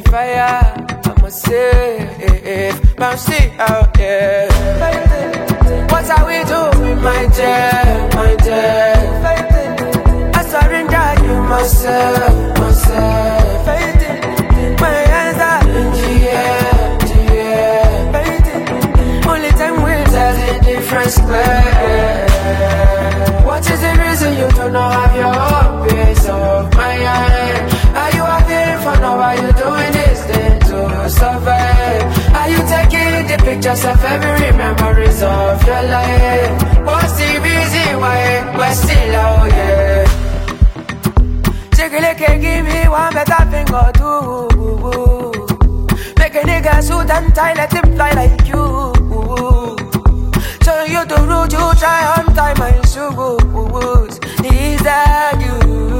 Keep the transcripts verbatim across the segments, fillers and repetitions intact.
fire, I'm a safe, but I'm still out there. What are we doing, my dear, my dear? I surrender you myself, myself. My hands are in the air, the air. Only time will tell the difference clear. What is the reason you do not have your own peace of mind? Are you having fun or are you doing this thing to survive? Are you taking the pictures of every memories of your life? What's the reason why we're still out here? Take a look and give me one better thing or two. Make a nigga suit and tie, let him fly like you. Turn you to root, you try on time my shoes. Is that you?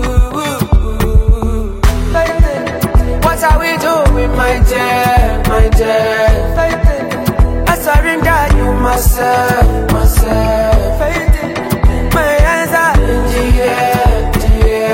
What are we doing, my dear, my dear? I surrender you myself, myself. My hands are in the air, the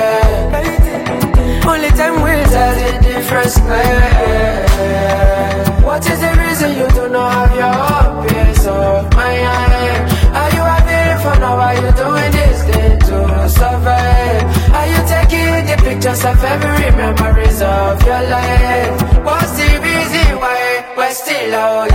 air. Only time will tell the difference clear. What is the reason you do not have your own peace of mind? Are you having fun or are you doing this thing to survive? Are you taking the pictures of every memories of your life? What's the reason why we're still out